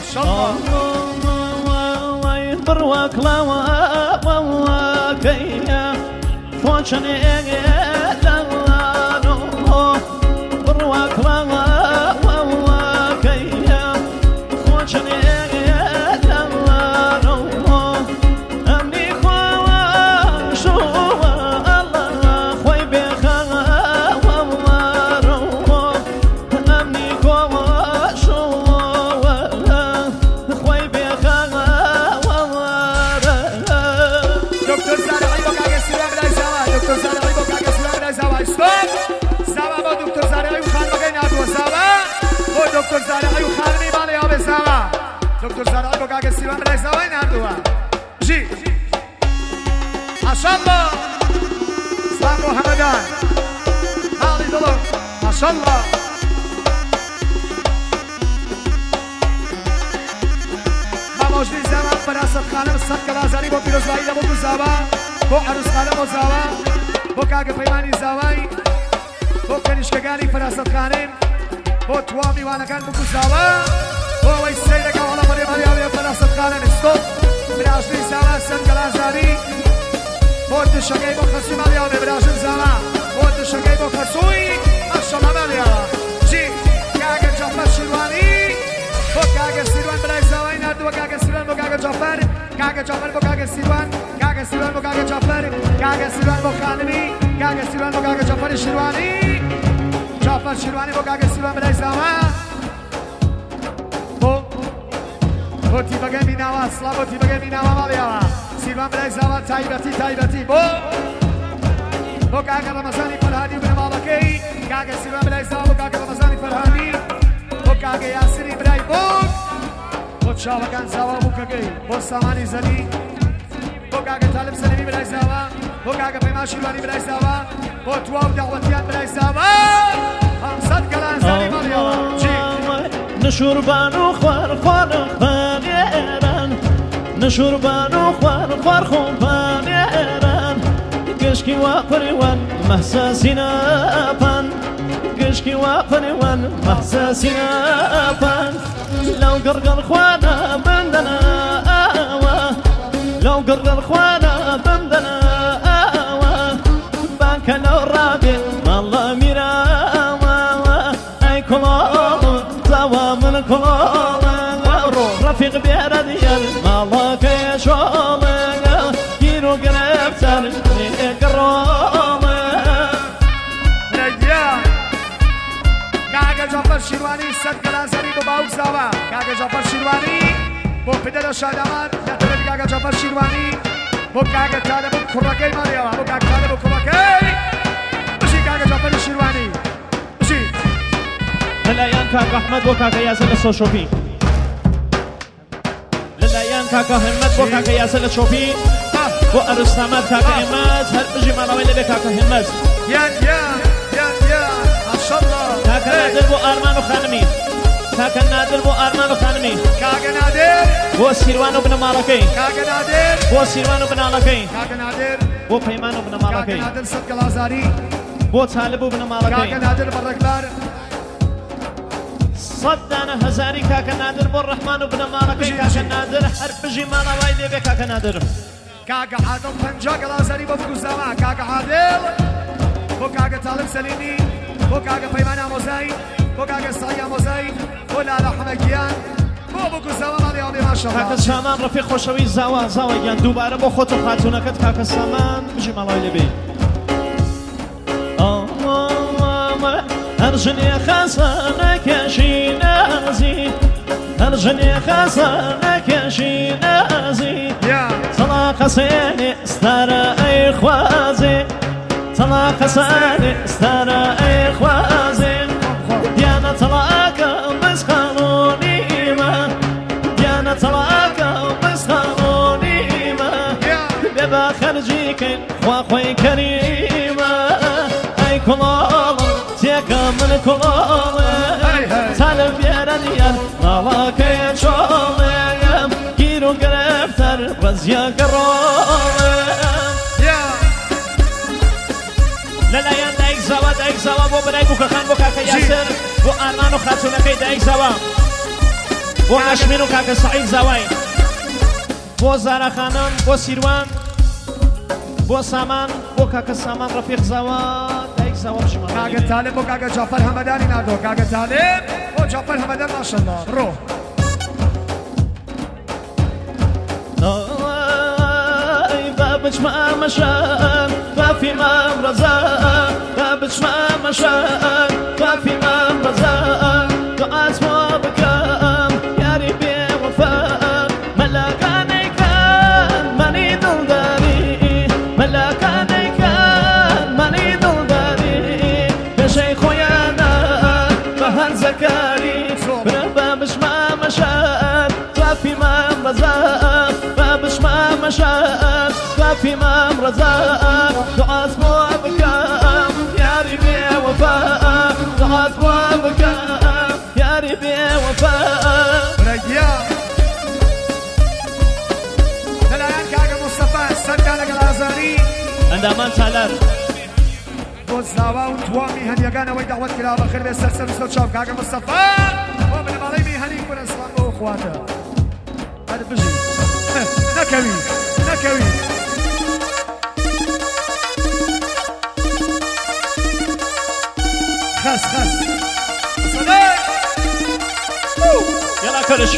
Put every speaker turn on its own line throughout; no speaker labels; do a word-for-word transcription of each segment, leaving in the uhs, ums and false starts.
ماشاءالله
بڕواک لاوەکەیە خۆچەنێ بڕواک لاوەکەیە خۆچەنێ ئەمنی خۆشوە خۆی بێخەوەڕۆ ئەمنی خۆشوە خۆی بێخەوە
دکتر زارعی با کاغذ سیرم برای زوا دکتر زارعی با کاغذ سیرم برای زوا استوب زوا با دکتر زارعی و خانم بگی نردو زوا با دکتر زارعی و خانمی بالا یا به زوا دکتر زارعی با کاغذ سیرم برای زوا نردو جی ماشاءالله سلام محمدان حالی دلو ماشاءالله ماجدی زمان فراست خانم صد کلازاری با پیروزبایی دا بگو زوا با عروس خانم و زوا با کاغ پیمانی زوایی با کنشکگانی فراست خانم با توامی وانکان بگو زوا با وی سیدکا والا مری مریاوی فراست خانم استوب براجدی زوا صد کلازاری با دشگی با خسی مریاوی براجد زوا با دشگی با خسوی ماشالله مریاوی جی کاغ جعفر شیروانی با کاغ سیروان برای زوایی نردو با کاغ سیروان با کاغ جعفر کاغ جعفر با کاغ سیروان کاغ سیروان با کاغ جعفر کاغ سیروان با خانمی کاغ سیروان با کاغ جعفر شیروانی جعفر شیروانی با کاغ سیروان برای زوایی با با تی بگه می نوا اصلا با تی بگه می نوا مالیاوا سیروان برای زوایی تایبتی تایبتی با با کاغ رمضانی فرهادی و بنمالکی کاغ سیروان برای زوایی با کاغ رمضانی فرهادی کاغ یاسری برای بوک با چاوکان زوا بوکگی با سامانی زنی با کاغ طالب سلیمی برای زوا با کاغ پیمان شیروانی برای زوا با تواو دعوتیان برای زوا همصد کلان زنی مالیاوا جی
نشوربان و خوار خوار خوانیران نشوربان و خوار خوار خوانیران کشکی واقریوان محساسینا پان کشکی واقریوان محساسینا پان لو قرقر خوانا بندنا آوا لو قرقر خوانا بندنا آوا بانك لو رابي والله ميرا اي كلام زوا من كلام رفيق بيرديال والله كيشوم كيرو قربتر قروم
رجال کاغ جعفر شیروانی صد کلازری با باوک زوا کاغ جعفر شیروانی با پدر شادمان نتره کاغ جعفر شیروانی با کاغ طالب کرکی مالیاوا با کاغ طالب کرکی بشی کاغ جعفر شیروانی بشی
للايان كاكا احمد وكاكا ياسر السوشوبي للايان كاكا همت وكاكا ياسر الشوبي وارستامات كاكا همت هل بجي مالاوي لبي كاكا همت
يان يان يان يان ما شاء الله
كاكا نادر بو ارمان وخانمي كاكا نادر بو ارمان وخانمي
کاغ نادر
بو سيروان وبن مالكي
کاغ نادر
بو سيروان وبن مالكي
کاغ نادر
بو پیمان وبن
کاغ
مالكي
نادر صد کلازاری
بو طالب وبن
کاغ
مالكي
نادر برکبار
صدنا هزاري كاكا نادر بو الرحمن وبن مالكي كاكا نادر حرب بجي مالاوي لبي كاكا نادر
کاغ عادل پنجا کلازاری با بگو زوا کاغ عادل با کاغ طالب سلیمی با کاغ پیمان آموزایی با کاغ سعی آموزایی با لالا حمکیان با بگو زوا مالیاوی ماشاءالله
كاكا سامان رفيق خوشوي زوا زوا يان دوباره بو خود خاتونكت كاكا سامان بجي مالاوي لبي هرجني خزانك يا شينازي هرجني خزانك يا شينازي طلاق سيني استرى اي خوازي طلاق سيني استرى اي خوازي ديانا طلاق بس قانوني ما ديانا طلاق بس قانوني ما بيبا خرجيك خواخوي كريمة اي كلام تيكا من كلام سالم بيرانيان مالاك يشوم كيرو قرفتر وزيا قروم لا لا يان دايك زوا دايك زوا بو براي بوكا خان بوكا كياسر بو ارمان و خاتونكي دايك زوا بۆ نەشمێن و کاکە سەعید زاوای بۆ زارە خانم بۆ سیروان بۆ سامان بۆ کاکە سامان ڕەفیق زاوا دایک زاوا بژمە
کاکە تالب بۆ کاکە جعفەر هەمەدانی نردۆ کاکە تالب بۆ جعفەر هەمەدان ماشەڵڵا ڕۆ
بچمە مەشان بافی مام ڕەزان بچمە مەشان بافی مام ڕەزان دوعات بۆ بکەم یاری بێوەفا مەلاکانەیکان مەنی دڵداری مەلاکانەیکان مەنی دڵداری پێشەی خۆیانە بە هەرزەکاری برە بە بچمە مەشان بافی مام ڕەزان بچمە مەشان بافی مام ڕەزان دوعات بۆ بکەم یاری بێوەفا دوعات بۆ بکەم یاری بێوەفا
برەگیا لەلایەن کاکە مستەفا سەرکا لەگەڵ ئازاری
ئەندامان تالار
بۆ زاوا و توامی هەنیەکانەوەی داوەت کرا بەخێر بێ سەر سەر و چاو کاکە مستەفا بۆ بنەماڵەی میهەنی کوردستان بۆ خواتە هەر بژی نەکەوی نەکەوی خس خس صدق
يلا كرش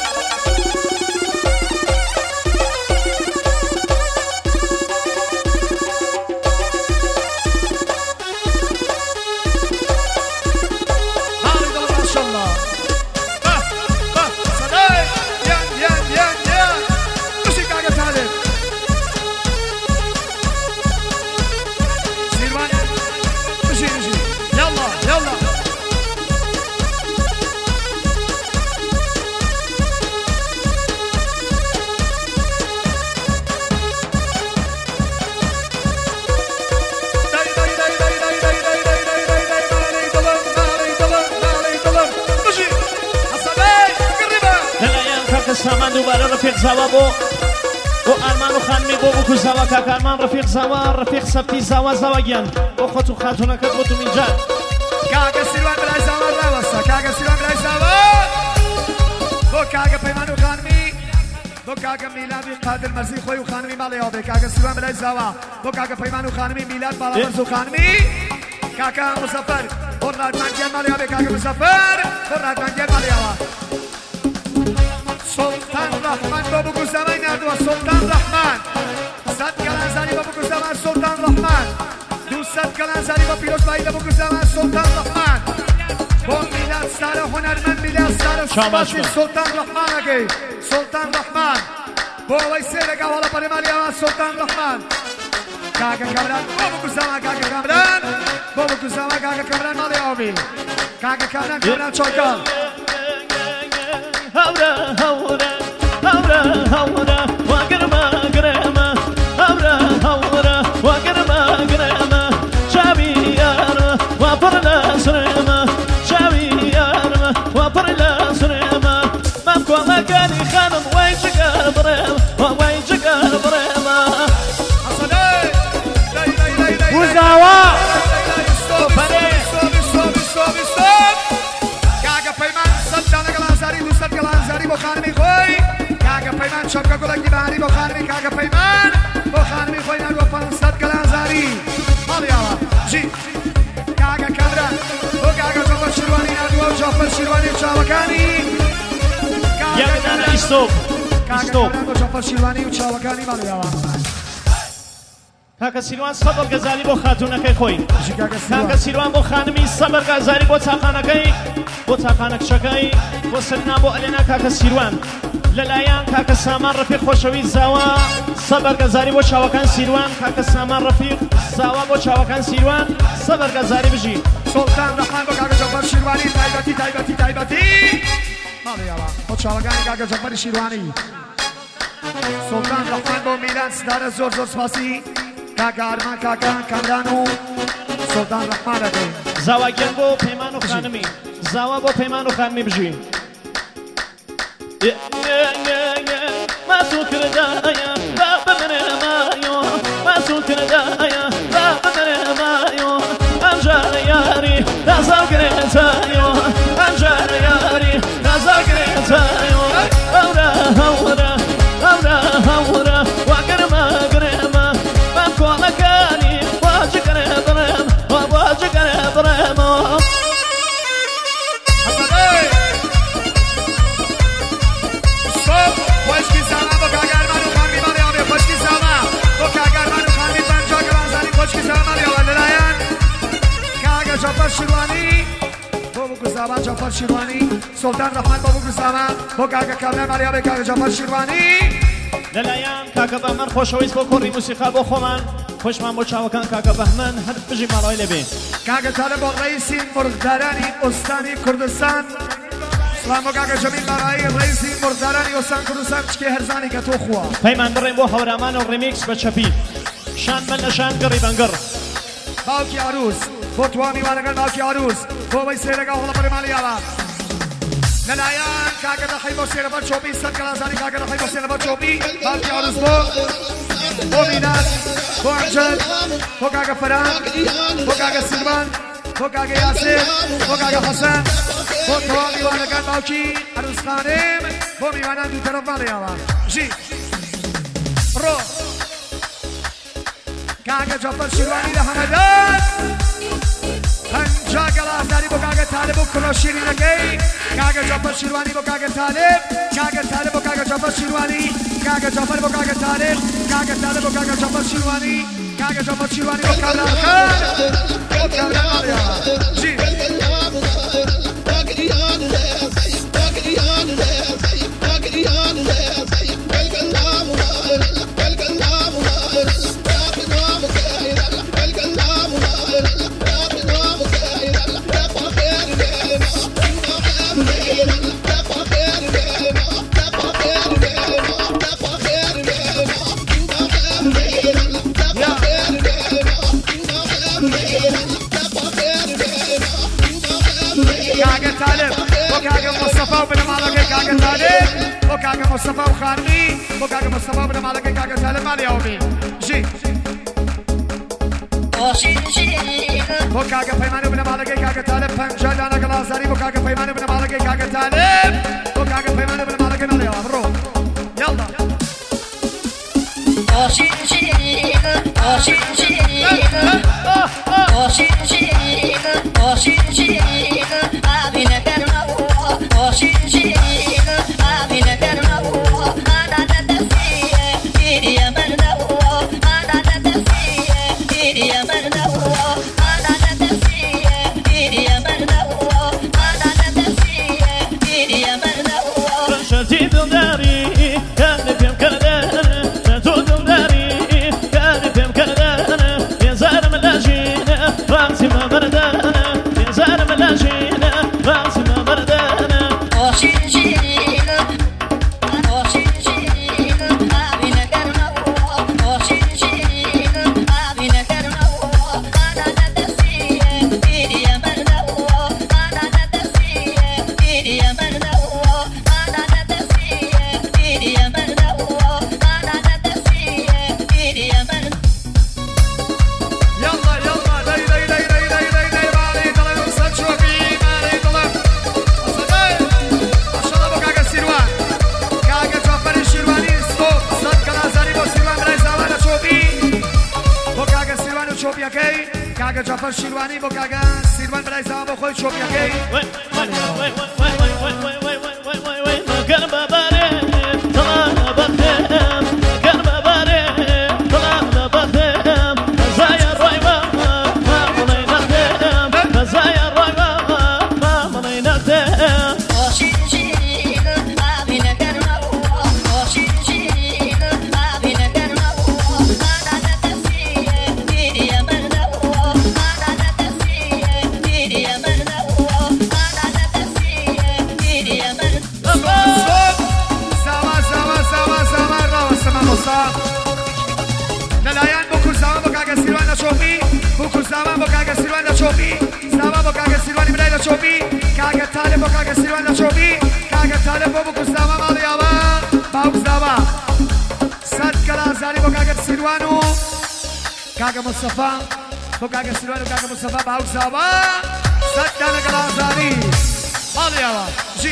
سامان دوباره رفیق زاوا بو و آرمان و خانمی بو بکو زاوا کاک آرمان رفیق زاوا رفیق سبتی زاوا زاوا گیان بو خودتو خاتونکت بو تو منجا
کاک سیروان برای زاوا راوستا کاک سیروان برای زاوا بو کاک پیمان و خانمی بو کاک میلادی قادر مرزی خوی و خانمی مالی آبه کاک سیروان برای زاوا بو کاک پیمان و خانمی میلاد بالا مرز و خانمی کاک مصفر برناد منگیان مالی آبه کاک مصفر برناد منگیان مالی آبه سلطان رحمان بابو گوزمای نردوه سلطان رحمان صد کلانزاری بابو گوزمان سلطان رحمان دو صد کلانزاری با پیروز بایی بابو گوزمان سلطان رحمان با میلاد سر هنرمند میلاد سر سپاسی سلطان رحمان اگه سلطان رحمان با ویسه رگه والا پریمالی آمان سلطان رحمان کاکا کامران بابو گوزمان کاکا کامران بابو گوزمان کاکا کامران مالی آبی کاکا کامران کامران چوکال
هورا هورا هورا هورا وقرما قرما هورا هورا وقرما قرما شابي يارما وفرلا سرما شابي يارما وفرلا سرما مامكو مكاني خانم وينشك برما وينشك برما
وزاوا با خانمی خوی کاکا پیمان شبکه گلگی باری با خانمی کاکا پیمان با خانمی خوی نرو پانصد کلانزاری مالی آوا جی کاکا کامران با کاکا جعفر شیروانی نرو جعفر شیروانی چاوکانی
یک دانه استوب
استوب کاکا با جعفر شیروانی و چاوکانی مالی آوا
کاکا سیروان صبر گزاری با خاتونکی خوی کاکا سیروان با خانمی صبر گزاری با تاقانکی با تاقانک شکای با سلنا با علینا کاکا سیروان للایان کاکا سامان رفیق خوشوی زاوا صبر گزاری با چاوکان سیروان کاکا سامان رفیق زاوا با چاوکان سیروان صبر گزاری بجی
سلطان رحمان با کاکا جعفر شیروانی تایبتی تایبتی تایبتی مالی آوا با چاوکان کاکا جعفر شیروانی سلطان رحمان با میلاد صدار زور زور سپاسی کاکا آرمان کاکا کامرانو سلطان رحمان اگه
زاوا گیان با پیمان و خانمی زاوا با پیمان و خانمی بجی ما سوکر دایا بابا من مایو ما سوکر دایا بابا من مایو انجار یاری نزاگر تایو انجار یاری نزاگر تایو
شیروانی بابو گزامان جعفر شیروانی سلطان رحمت بابو گزامان با کاکا کامل ماریا به کاکا جعفر شیروانی
لەلایەن کاکە بەهمەن خۆشەویست بۆ کۆڕی موسیقا بۆ خۆمان خۆشمان بۆ چاوەکان کاکە بەهمەن هەر بژی ماڵەوەی لەبێ
کاکە تالە بۆ ڕئیسی مرغدارانی ئۆستانی کوردستان سلام بۆ کاکە جەمیل مارایی ڕئیسی مرغدارانی ئۆستان کوردستان چکێ هەرزانی کە تۆ خوا
پەیمان بڕێن بۆ هەورامان و ڕیمیکس بە چەپی شان بەن لە شان گەڕی بەنگەڕ
باوکی عروس بۆ توامی وانەگەر باوکی عروس بۆ بەی سێرەگا هەڵەبەری ماڵیاوە لەلایەن کاکە دەخەی بۆ سێرەبەر چۆپی سەد گەڵازانی کاکە دەخەی بۆ سێرەبەر چۆپی باوکی عروس بۆ بۆ مینات بۆ ئەنجەل بۆ کاکە فەران بۆ کاکە سیروان بۆ کاکە یاسر بۆ کاکە حەسەن بۆ تەواو میوانەکان باوکی عروس خانم بۆ میوانان دوو تەرەف ماڵیاوە ژی ڕۆ کاکە جەفەر شیروانی لە هەمەدان پەنجا گەڵازانی بۆ کاکە تالب و کوڕە شیرینەکەی کاکە جەفەر شیروانی بۆ کاکە تالب کاکە تالب بۆ کاکە جەفەر شیروانی کاکە جەفەر بۆ کاکە تالب کاکە تالب بۆ کاکە جەفەر شیروانی کاکە جەفەر شیروانی بۆ کابراخان بۆ کابرا ماڵیاوە ژی وكاكا مصطفى وخانمي وكاكا مصطفى بن مالك كاكا سالم مالي يومي جي وكاكا فيمان بن مالك كاكا سالم فنجا دانا غلازاري وكاكا فيمان بن مالك كاكا سالم وكاكا فيمان بن مالك مالي يوم رو يلا کاکا جعفر شیروانی با کاکا سیروان برای زمان با خود شوپی اکی لەلایەن بۆ کورزاوان بۆ کاکە سیروان لە چۆپی بۆ کورزاوان بۆ کاکە سیروان لە چۆپی زاوان بۆ کاکە سیروانی برای لە چۆپی کاکە تالب بۆ کاکە سیروان لە چۆپی کاکە تالب بۆ بۆ کورزاوان ماڵیاوە باوک زاوا سەد گەڵازانی بۆ کاکە سیروان و کاکە مستەفا بۆ کاکە سیروان و کاکە مستەفا باوک زاوا سەد دانە گەڵازانی ماڵیاوە ژی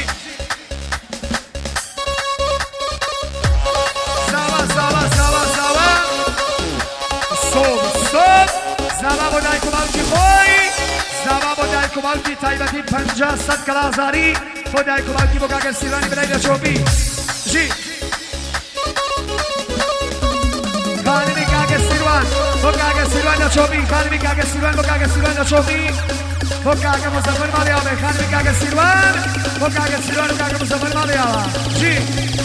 زاوا بۆ دایک و باوکی خۆی زاوا بۆ دایک و باوکی تایبەتی پەنجا سەد گەڵازاری بۆ دایک و باوکی بۆ کاکە سیروانی بەلای لە چۆپی ژی خانمی کاکە سیروان بۆ کاکە سیروان لە چۆپی خانمی کاکە سیروان بۆ کاکە سیروان لە چۆپی بۆ کاکە مزەفەر ماڵیاوە خانمی کاکە سیروان بۆ کاکە سیروان و کاکە مزەفەر ماڵیاوە ژی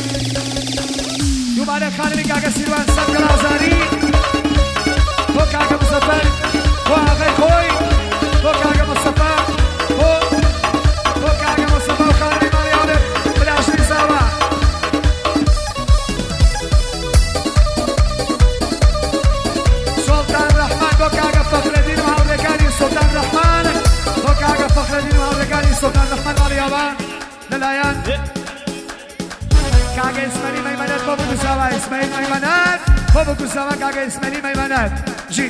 دووبارە خانمی کاکە سیروان سەد گەڵازانی بۆ کاکە مزەفەر بۆ ئاغای خۆی بۆ کاکە مستەفا بۆ بۆ کاکە مستەفا و خانمی ماڵیاوە بلاشتی زاوە سلطان رحمان بۆ کاکە فەخرەدین و هاوڕێکانی سلطان رحمان بۆ کاکە فەخرەدین و هاوڕێکانی سلطان رحمان ماڵیاوە لەلایەن کاکە ئیسمەلی مەیمەنەت بۆ بگوزاوە ئیسمەیل مەیمەنەت بۆ بگوزاوە کاکە ئیسمەلی مەیمەنەت ژی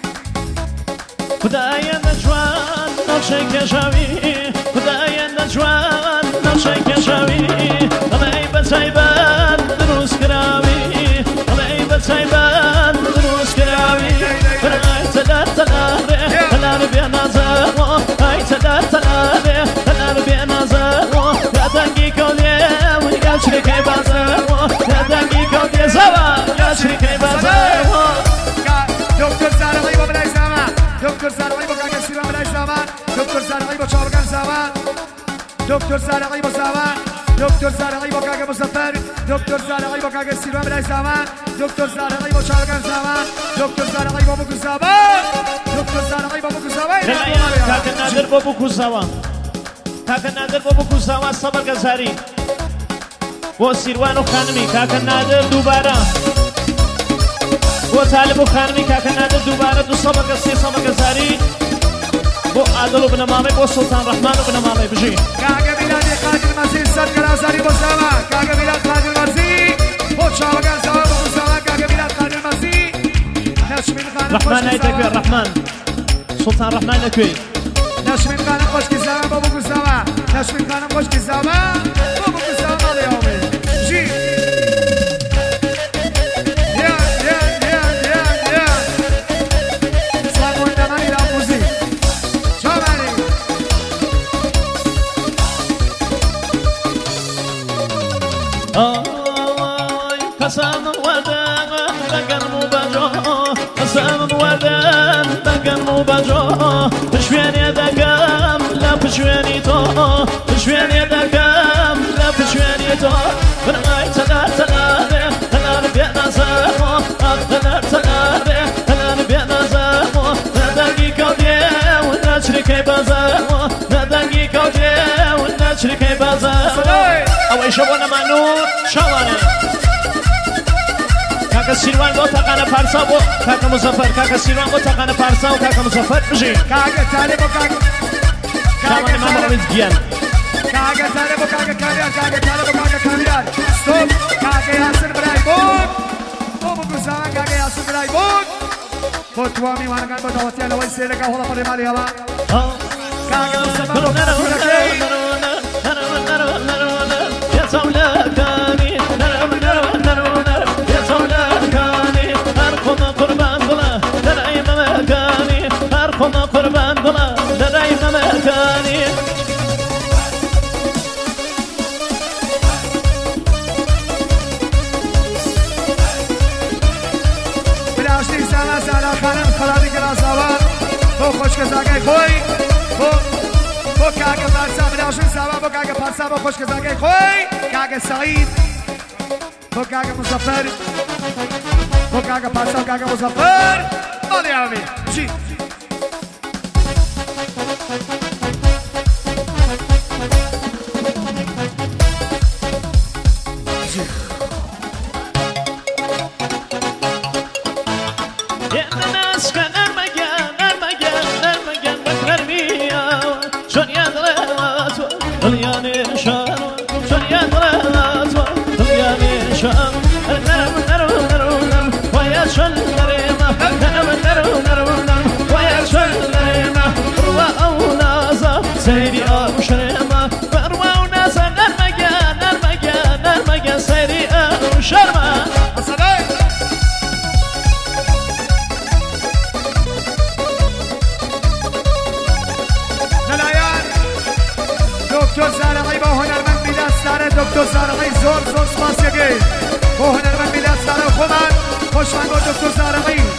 خدایە نەجوان نەوشەی کێشاوی خدایە نەجوان نەوشەی کێشاوی ئەڵێی بە تایبەت دروست کراوی ئەڵێی بە تایبەت دروست کراوی ئای تەلار تەلارێ تەلار بێ نازەوە ئای تەلار تەلارێ تەلار بێ نازەوە یادەنگی کەوتێ یا چریکەی بازەوە یادەنگی کەوتێ زەوە یا چریکەی بازەوە
دکتۆر زارەڵی بۆ بلای زامان دکتۆر زارەڵی بۆ کاکە سیروان بلای زامان دکتۆر زارەڵی بۆ چاوەکان زامان دکتۆر زارەڵی بۆ زامان دکتۆر زارەڵی بۆ کاکە مزەفەر دکتۆر زارەڵی بۆ کاکە سیروان بلای زامان دکتۆر زارەڵی بۆ چاوەکان زامان دکتۆر زارەڵی بۆ بگوزاوە دکتۆر زارەڵی بۆ بگوزاوە
کاکە نادر بۆ بکوزاوە کاکە نادر بۆ بکوزاوە سەبەر گەزاری بۆ سیروان و خانمی کاکە نادر دووبارە بۆ تالب و خانمی کاکە نادر دووبارە دوو سەبەر سێ سەبەر گەزاری بۆ عادڵ و بنەماڵەی بۆ سڵتان ڕەحمان و بنەماڵەی بژی
کاکە میلادی قادر مەزی سەد گەلازاری بۆ زاوە کاکە میلاد قادر مەزی بۆ چاوەکان زاوە بۆ زاوە کاکە میلاد قادر مەزی نەشمین خانم
ڕەحمان نایتەکوێ ڕەحمان سڵتان ڕەحمان لەکوێ
نەشمین خانم خۆشکی زاوە بۆ بگوزاوە نەشمین خانم خۆشکی زاوە بۆ بگوزاوە ماڵیاوە ژی
قسم ودان بگرم و بجا قسم ودان بگرم و بجا پشوینی دگم لا پشوینی تو پشوینی دگم لا پشوینی تو برای تلار تلاره تلار بی نزمو تلار تلاره تلار بی نزمو ندنگی کودیه و نچریکی بازمو ندنگی کودیه و نچریکی بازمو اوی شبونه منو شوانه کاکە سیروان بۆ تاقانە پارسا بۆ کاکە مزەفەر کاکە سیروان بۆ تاقانە پارسا و کاکە مزەفەر بژی
کاکە تالێ بۆ کاکە
کاکە مامەڵەویت گیان
کاکە تالێ بۆ کاکە کامیار کاکە تالێ بۆ کاکە کامیار ستۆپ کاکە یاسر برای بوون بۆ بگوزاوە کاکە یاسر برای بوون بۆ توا میوانەکان بۆ داوەتیانەوەی سێرەکە هەوڵە پەڕێ ماڵیەوە کاکە مزەفەر بۆ کاکە
خدا قربان دلا درای ممکانی
بلاشتی زمان زالا خانم خلادی گرازاوا بۆ خۆشکەزاگای خۆی بۆ بۆ کاکە پارسا بلاشتی زاوا بۆ کاکە پارسا بۆ خۆشکەزاگای خۆی کاکە سەعید بۆ کاکە مزەفەر بۆ کاکە پارسا و کاکە مزەفەر ماڵیاوی ژی
سيري أو شرمة بروا وناس نرمجة نرمجة نرمجة سيري أو شرمة
الصلاة للعيان دكتور زارعي بو هنرمند ميلاد سارة دكتور زارعي زور زور سپاس يگي بو هنرمند ميلاد سارة خوبان خوشمن بو دكتور زارعي